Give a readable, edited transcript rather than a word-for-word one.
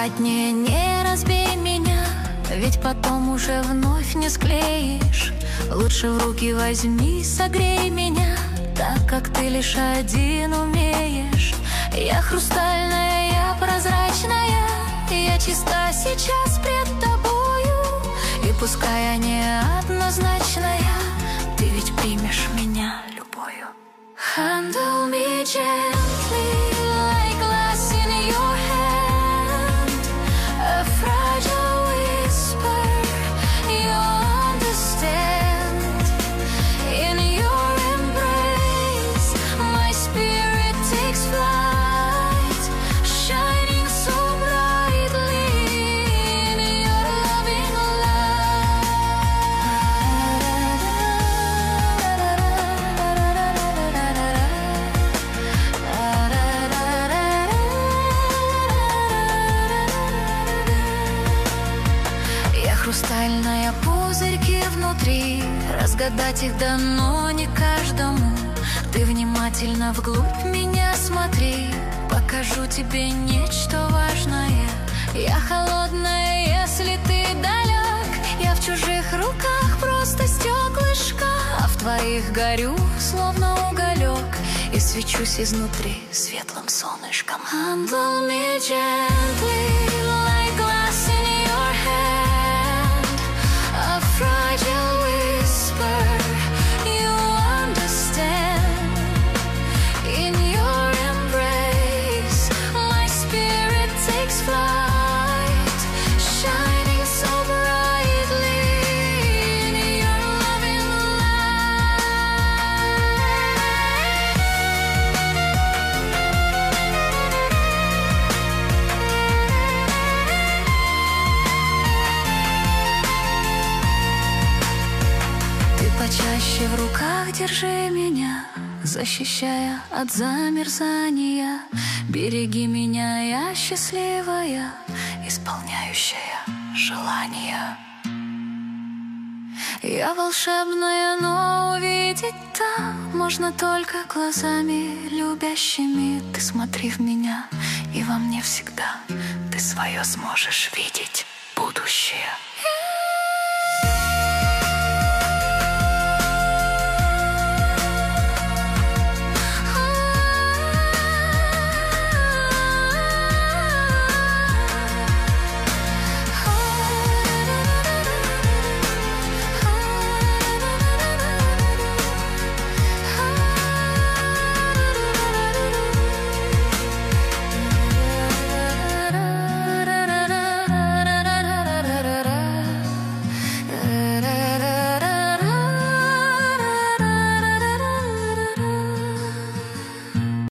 Аккуратнее, не разбей меня, ведь потом уже вновь не склеишь. Лучше в руки возьми, согрей меня, так как ты лишь один умеешь. Я хрустальная, я прозрачная, я чиста сейчас пред тобою. И пускай я неоднозначная, ты ведь примешь меня любовью. Handle me gently, like glass in your hand, a fragile whisper, you understand. In your embrace, my spirit takes flight, shining so brightly in your loving Я хрустальная, пузырьки внутри, разгадать их дано не каждому. Ты внимательно вглубь меня смотри, покажу тебе нечто важное. Я холодная, если ты далек, я в чужих руках просто стеклышко, а в твоих горю, словно уголек, и свечусь изнутри светлым солнышком. Handle me gently, like glass in your hand, a fragile whisper, you understand. In your embrace, my spirit takes flight, shining so brightly in your loving Ты почаще в руках держи меня, защищая от замерзания. Береги меня, я счастливая, исполняющая желания. Я волшебная, но увидеть так можно только глазами любящими. Ты смотри в меня, и во мне всегда ты свое сможешь видеть.